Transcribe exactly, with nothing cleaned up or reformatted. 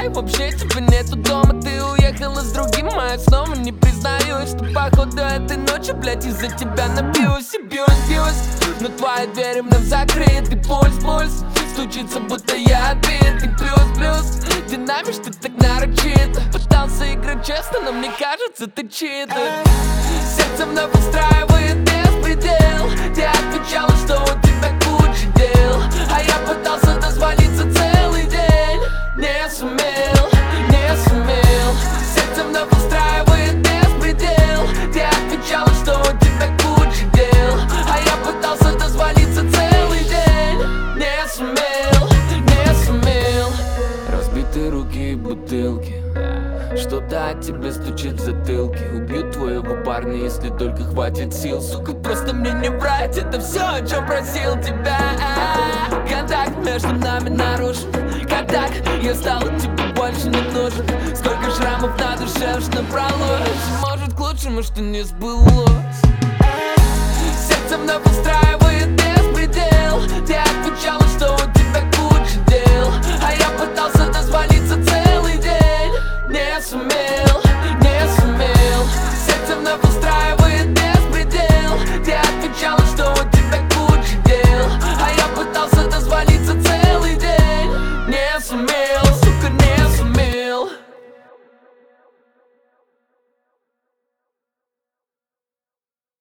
знаю, вообще тебя нету дома. Ты уехала с другим, а я снова не признаюсь, что походу этой ночью, блядь, из-за тебя напьюсь и бьюсь, бьюсь. Но твоя дверь вновь закрыт, и пульс, пульс стучится, будто я отбит. И плюс, плюс динамишь ты так нарочито. Пытался играть честно, но мне кажется, ты читер. Сердце вновь устраивает беспредел. Ты отвечала, что у тебя куча дел, а я пытался дозвониться целый день. Не сумел, не сумел. Сердце вновь устраивает беспредел. Ты отвечала, что у тебя куча дел, а я пытался дозвониться целый день. Не сумел, не сумел. Разбитые руки и бутылки, что-то от тебя стучит в затылке. Убью твоего парня, если только хватит сил. Сука, просто мне не врать, это все, о чем просил тебя. Контакт между нами нарушен. Как так? Я стал тебе больше не нужен. Сколько шрамов на душе аж набралось. Может к лучшему, что не сбылось. Сердце вновь устраивает беспредел. Ты отвечала,